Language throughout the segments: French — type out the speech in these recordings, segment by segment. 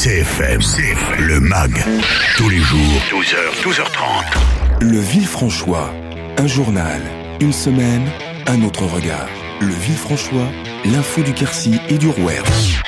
CFM, le MAG, tous les jours, 12h, 12h30. Le Villefranchois, un journal, une semaine, un autre regard. Le Villefranchois, l'info du Quercy et du Rouergue.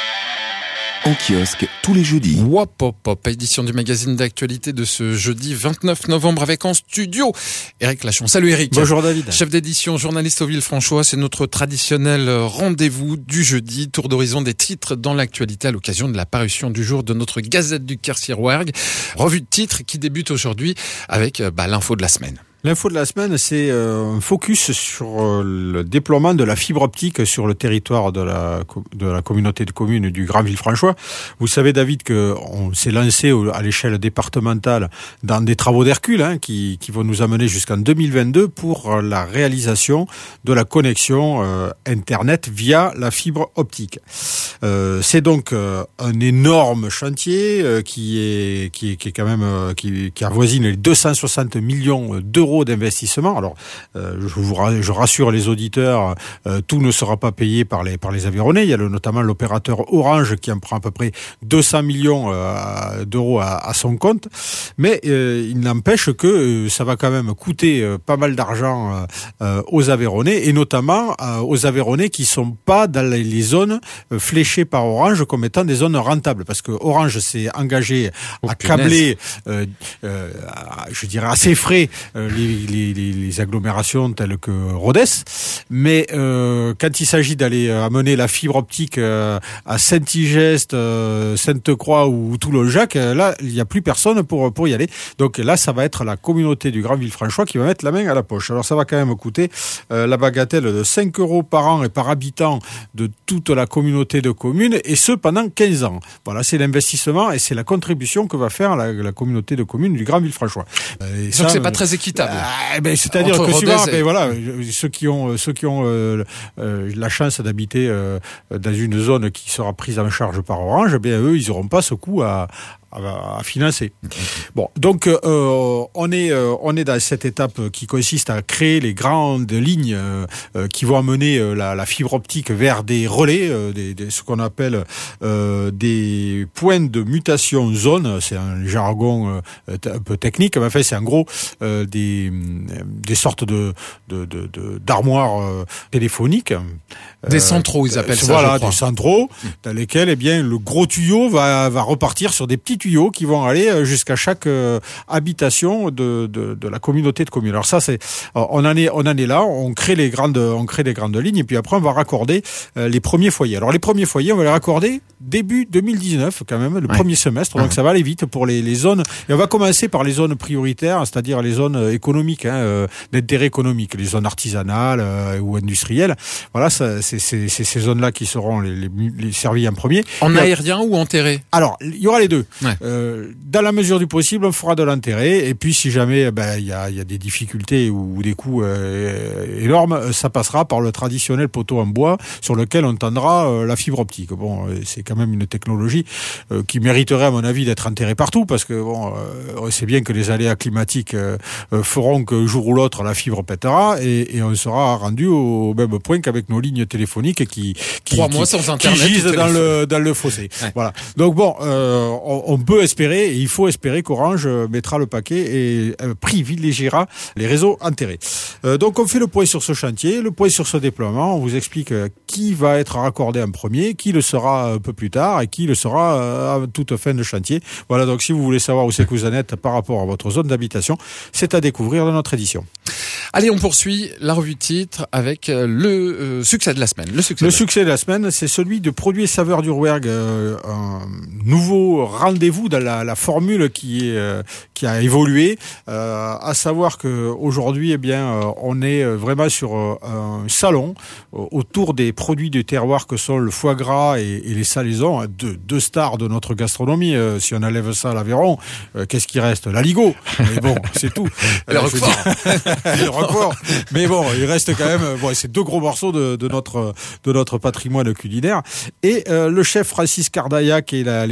En kiosque tous les jeudis. Wop, hop, hop, édition du magazine d'actualité de ce jeudi 29 novembre avec en studio Éric Lachon. Salut Éric. Bonjour David. Chef d'édition, journaliste au Villefranchois, c'est notre traditionnel rendez-vous du jeudi. Tour d'horizon des titres dans l'actualité à l'occasion de la parution du jour de notre Gazette du Quercy-Rouergue. Revue de titres qui débute aujourd'hui avec l'info de la semaine. L'info de la semaine, c'est un focus sur le déploiement de la fibre optique sur le territoire de la communauté de communes du Grand Villefranchois. Vous savez, David, qu'on s'est lancé à l'échelle départementale dans des travaux d'Hercule qui vont nous amener jusqu'en 2022 pour la réalisation de la connexion Internet via la fibre optique. C'est donc un énorme chantier qui avoisine les 260 millions d'euros d'investissement. Alors, je rassure les auditeurs, tout ne sera pas payé par les Aveyronnais. Il y a notamment l'opérateur Orange qui en prend à peu près 200 millions d'euros à son compte. Mais il n'empêche que ça va quand même coûter pas mal d'argent aux Aveyronnais, et notamment aux Aveyronnais qui sont pas dans les zones fléchées par Orange comme étant des zones rentables. Parce que Orange s'est engagé à câbler, je dirais à ses frais, les agglomérations telles que Rodez, mais quand il s'agit d'aller amener la fibre optique à Saint-Igeste, Sainte-Croix ou Toulon-Jacques, là il n'y a plus personne pour y aller. Donc là ça va être la communauté du Grand Villefranchois qui va mettre la main à la poche. Alors ça va quand même coûter la bagatelle de 5 € par an et par habitant de toute la communauté de communes, et ce pendant 15 ans. Voilà, c'est l'investissement et c'est la contribution que va faire la communauté de communes du Grand Villefranchois. Donc c'est pas très équitable. C'est-à-dire que souvent, ceux qui ont la chance d'habiter dans une zone qui sera prise en charge par Orange, eux, ils n'auront pas ce coût à financer. Bon, donc on est dans cette étape qui consiste à créer les grandes lignes qui vont amener la fibre optique vers des relais, ce qu'on appelle des points de mutation zone. C'est un jargon un peu technique, mais en fait c'est en gros des sortes d'armoires téléphoniques. Des centraux, ils appellent ça. Voilà, des centraux dans lesquels le gros tuyau va repartir sur des petits tuyaux qui vont aller jusqu'à chaque habitation de la communauté de communes. Alors ça, on en est là, on crée des grandes lignes, et puis après on va raccorder les premiers foyers. Alors les premiers foyers, on va les raccorder début 2019 quand même, le premier semestre, donc ça va aller vite pour les zones. Et on va commencer par les zones prioritaires, c'est-à-dire les zones économiques, d'intérêt économique, les zones artisanales ou industrielles. Voilà, c'est ces zones-là qui seront les servies en premier. En aérien ou en terré ? Alors, il y aura les deux. Ouais. Dans la mesure du possible, on fera de l'intérêt, et puis si jamais il y a des difficultés ou des coûts énormes, ça passera par le traditionnel poteau en bois sur lequel on tendra la fibre optique. Bon, c'est quand même une technologie qui mériterait à mon avis d'être enterrée partout, parce que on sait bien que les aléas climatiques feront que jour ou l'autre la fibre pètera, et on sera rendu au même point qu'avec nos lignes téléphoniques qui 3 mois sans Internet, gisent dans le fossé. Ouais. Voilà. Donc bon, on peut espérer, et il faut espérer qu'Orange mettra le paquet et privilégiera les réseaux enterrés. Donc on fait le point sur ce chantier, le point sur ce déploiement, on vous explique qui va être raccordé en premier, qui le sera un peu plus tard et qui le sera à toute fin de chantier. Voilà, donc si vous voulez savoir où c'est que vous en êtes par rapport à votre zone d'habitation, c'est à découvrir dans notre édition. Allez, on poursuit la revue de titres avec le succès de la semaine. Le succès de la semaine, c'est celui de Produits et Saveurs du Rouergue, un nouveau rendez-vous dans la formule qui a évolué, à savoir que aujourd'hui, on est vraiment sur un salon autour des produits du terroir que sont le foie gras et les salaisons, deux stars de notre gastronomie. Si on enlève ça à l'Aveyron, qu'est-ce qui reste ? L'aligot. Mais bon, c'est tout. Le roquefort. Le roquefort. Mais bon, il reste quand même, c'est 2 gros morceaux de notre patrimoine culinaire. Et le chef Francis Cardaillac et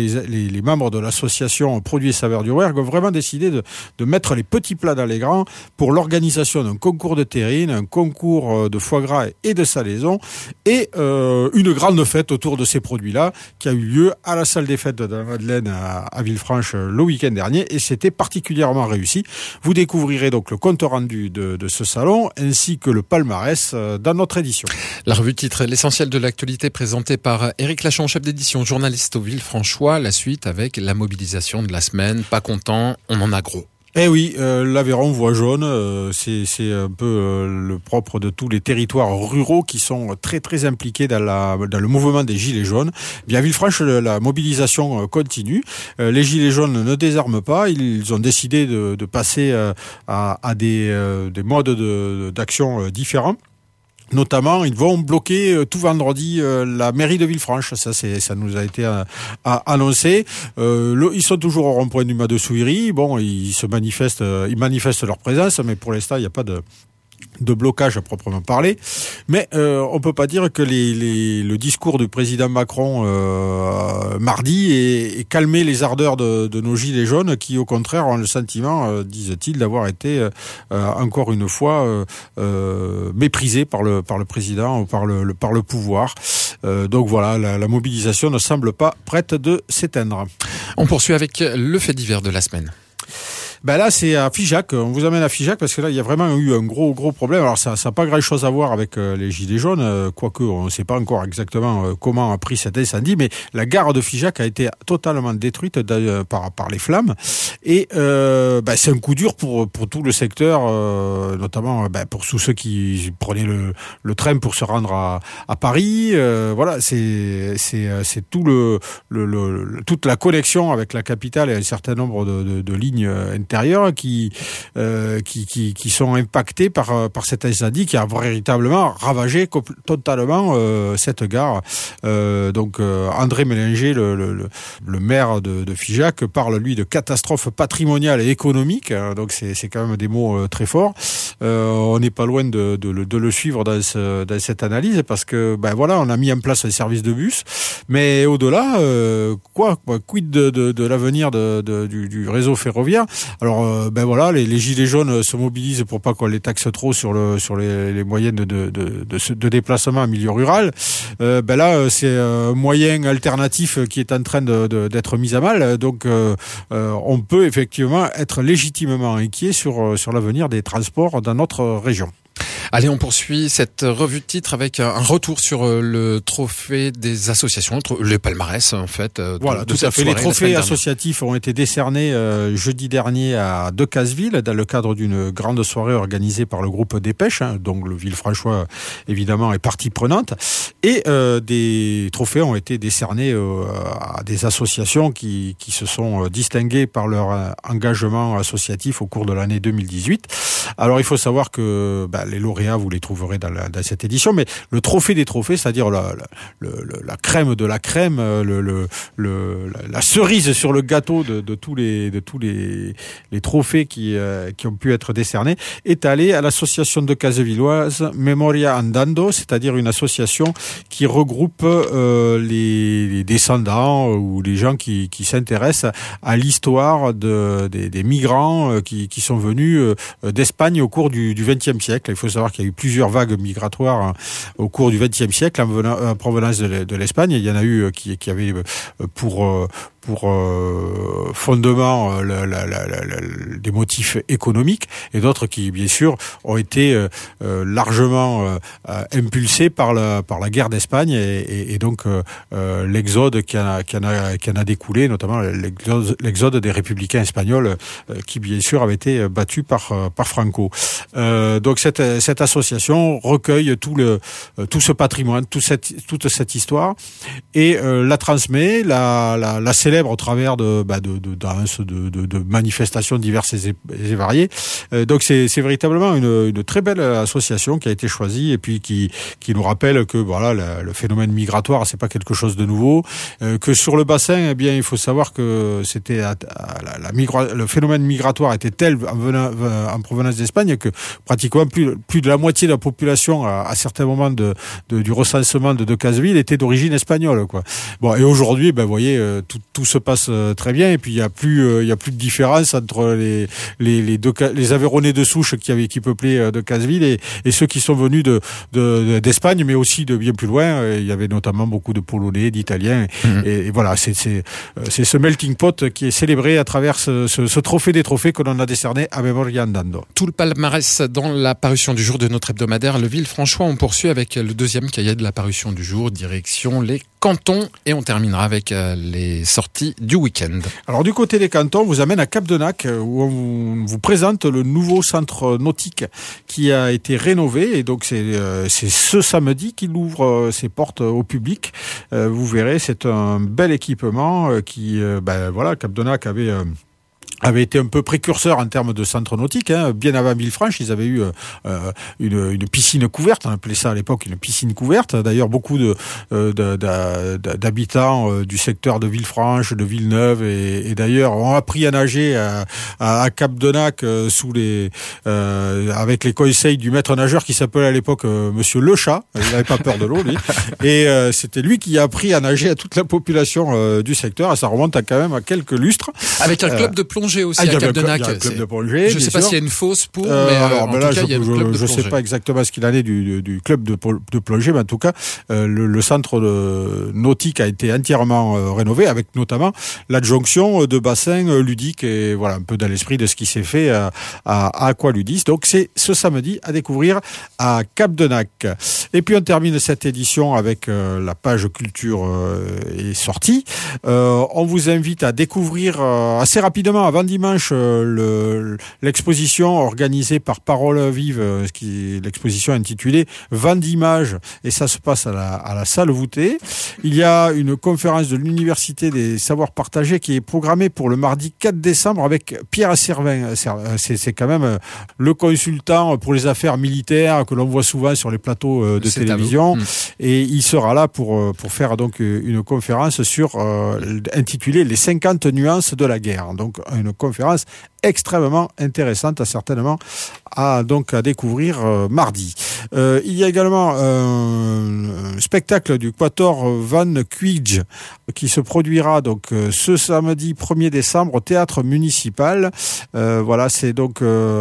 les membres de l'association Produits et Saveurs du Rouergue ont vraiment décidé de mettre les petits plats dans les grands pour l'organisation d'un concours de terrine, un concours de foie gras et de salaison et une grande fête autour de ces produits-là qui a eu lieu à la salle des fêtes de la Madeleine à Villefranche le week-end dernier et c'était particulièrement réussi. Vous découvrirez donc le compte rendu de ce salon ainsi que le palmarès dans notre édition. La revue titre l'essentiel de l'actualité présentée par Éric Lachon, chef d'édition, journaliste au Villefranchois. La suite avec la mobilisation de la semaine. Pas content, on en a gros. Eh oui, l'Aveyron voit jaune, c'est un peu le propre de tous les territoires ruraux qui sont très très impliqués dans le mouvement des Gilets jaunes. Bien à Villefranche, la mobilisation continue. Les Gilets jaunes ne désarment pas. Ils ont décidé de passer à des modes d'action différents. Notamment, ils vont bloquer tout vendredi la mairie de Villefranche. Ça nous a été annoncé. Ils sont toujours au rond-point du Mas de Souillery. Bon, ils manifestent leur présence, mais pour l'instant, il n'y a pas de blocage à proprement parler, mais on peut pas dire que le discours du président Macron mardi ait calmé les ardeurs de nos gilets jaunes qui au contraire ont le sentiment, disent-ils, d'avoir été encore une fois méprisés par le président ou par le pouvoir. Donc voilà, la mobilisation ne semble pas prête de s'éteindre. On poursuit avec le fait divers de la semaine. Ben là, c'est à Figeac. On vous amène à Figeac parce que là, il y a vraiment eu un gros problème. Alors, ça n'a pas grand-chose à voir avec les Gilets jaunes, quoique on ne sait pas encore exactement comment a pris cet incendie, mais la gare de Figeac a été totalement détruite par les flammes. Et c'est un coup dur pour tout le secteur, notamment pour tous ceux qui prenaient le train pour se rendre à Paris. Voilà, c'est toute la connexion avec la capitale et un certain nombre de lignes intérieures qui sont impactés par cet incendie qui a véritablement ravagé totalement cette gare. Donc André Mélinger, le maire de Figeac, parle lui de catastrophe patrimoniale et économique. Donc c'est quand même des mots très forts. On n'est pas loin de le suivre dans cette analyse parce que voilà, on a mis en place un service de bus, mais au-delà, quid de l'avenir du réseau ferroviaire? Alors voilà, les gilets jaunes se mobilisent pour pas qu'on les taxe trop sur les moyens de déplacement en milieu rural. Là, c'est un moyen alternatif qui est en train d'être mis à mal. Donc on peut effectivement être légitimement inquiet sur l'avenir des transports dans notre région. Allez, on poursuit cette revue de titre avec un retour sur le trophée des associations, le palmarès en fait. Voilà, tout à fait. Les trophées associatifs ont été décernés jeudi dernier à Decazeville dans le cadre d'une grande soirée organisée par le groupe Dépêche, donc le Villefranchois évidemment est partie prenante. Et des trophées ont été décernés à des associations qui se sont distinguées par leur engagement associatif au cours de l'année 2018. Alors il faut savoir que les lauréats, vous les trouverez dans cette édition, mais le trophée des trophées, c'est-à-dire la crème de la crème, la cerise sur le gâteau de tous les trophées qui ont pu être décernés, est allé à l'association de Casevilloise Memoria Andando, c'est-à-dire une association qui regroupe les descendants ou les gens qui s'intéressent à l'histoire des migrants qui sont venus d'Espagne au cours du XXe siècle. Il faut savoir qu'il y a eu plusieurs vagues migratoires au cours du XXe siècle en provenance de l'Espagne. Il y en a eu qui avaient pour fondement des motifs économiques et d'autres qui, bien sûr, ont été largement impulsés par la guerre d'Espagne et donc l'exode qui en a découlé, notamment l'exode des républicains espagnols qui, bien sûr, avaient été battus par Franco. Donc cette association recueille tout ce patrimoine, toute cette histoire et la transmet, la célèbre au travers de danses, de manifestations diverses et variées. Donc c'est véritablement une très belle association qui a été choisie et puis qui nous rappelle que voilà, le phénomène migratoire, c'est pas quelque chose de nouveau, que sur le bassin, eh bien il faut savoir que c'était le phénomène migratoire était tel en provenance d'Espagne que pratiquement plus de la moitié de la population à certains moments du recensement de Decazeville était d'origine espagnole, quoi. Bon, et aujourd'hui, vous voyez, tout tout se passe très bien. Et puis il y a plus de différence entre les Aveyronnais de souche qui peuplaient de Casseville et ceux qui sont venus d'Espagne, mais aussi de bien plus loin. Il y avait notamment beaucoup de Polonais, d'Italiens. Et voilà, c'est ce melting pot qui est célébré à travers ce trophée des trophées que l'on a décerné à Memoria Andando. Tout le palmarès dans la parution du jour de notre hebdomadaire Le Villefranchois. On poursuit avec le deuxième cahier de la parution du jour, direction les cantons, et on terminera avec les sorties du week-end. Alors du côté des cantons, on vous amène à Capdenac où on vous présente le nouveau centre nautique qui a été rénové, et donc c'est ce samedi qu'il ouvre ses portes au public. Vous verrez, c'est un bel équipement Capdenac avait été un peu précurseur en termes de centre nautique. Bien avant Villefranche, ils avaient eu une piscine couverte. On appelait ça à l'époque une piscine couverte. D'ailleurs, beaucoup d'habitants du secteur de Villefranche, de Villeneuve et d'ailleurs ont appris à nager à Capdenac avec les conseils du maître nageur qui s'appelait à l'époque Monsieur Le Chat. Il n'avait pas peur de l'eau, lui. Et c'était lui qui a appris à nager à toute la population du secteur. Et ça remonte quand même à quelques lustres. Avec un club de plongée aussi à Capdenac. Il y a un club de plongée. Je ne sais pas s'il y a une fosse pour, mais en tout cas, il y a un club de plongée. Je ne sais pas exactement ce qu'il en est du club de plongée, mais en tout cas, le centre nautique a été entièrement rénové, avec notamment l'adjonction de bassins ludiques, et voilà, un peu dans l'esprit de ce qui s'est fait à Aqualudis. Donc c'est ce samedi à découvrir à Capdenac. Et puis on termine cette édition avec la page culture et sortie. On vous invite à découvrir assez rapidement, avant dimanche, l'exposition organisée par Parole Vive, l'exposition intitulée Vent d'images, et ça se passe à la salle voûtée. Il y a une conférence de l'Université des Savoirs Partagés qui est programmée pour le mardi 4 décembre avec Pierre Asservin. C'est quand même le consultant pour les affaires militaires que l'on voit souvent sur les plateaux de télévision, et il sera là pour faire donc une conférence intitulée Les 50 nuances de la guerre. Donc une conférence extrêmement intéressante, certainement à découvrir mardi. Il y a également un spectacle du Quatuor Van Cuij qui se produira donc ce samedi 1er décembre au théâtre municipal. C'est donc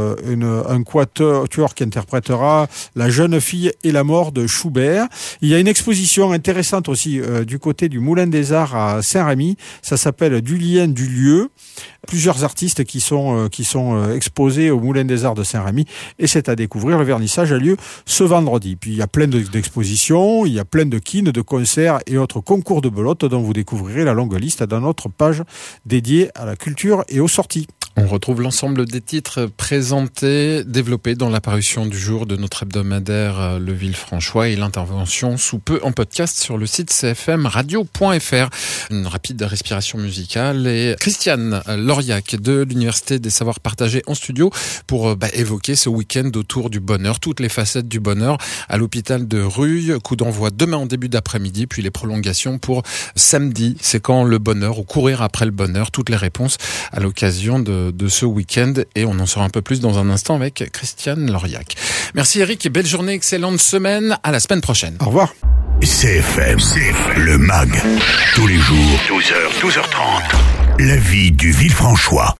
un quatuor qui interprétera La jeune fille et la mort de Schubert. Il y a une exposition intéressante aussi du côté du Moulin des Arts à Saint-Rémy. Ça s'appelle Du lien du lieu. Plusieurs artistes qui sont exposés au Moulin des Arts de Saint-Rémy, et c'est à découvrir. Le vernissage a lieu ce vendredi. Puis il y a plein d'expositions, il y a plein de kines, de concerts et autres concours de belote dont vous découvrirez la longue liste dans notre page dédiée à la culture et aux sorties. On retrouve l'ensemble des titres présentés, développés dans la parution du jour de notre hebdomadaire Le Villefranchois, et l'intervention sous peu en podcast sur le site cfmradio.fr. Une rapide respiration musicale, et Christiane Lauriac de l'Université des Savoirs Partagés en studio pour évoquer ce week-end autour du bonheur, toutes les facettes du bonheur à l'hôpital de Rueil. Coup d'envoi demain en début d'après-midi, puis les prolongations pour samedi. C'est quand le bonheur, ou courir après le bonheur, toutes les réponses à l'occasion de ce week-end, et on en saura un peu plus dans un instant avec Christiane Lauriac. Merci Eric, et belle journée, excellente semaine, à la semaine prochaine. Au revoir. CFM, le MAG, tous les jours, 12h, 12h30, la vie du Villefranchois.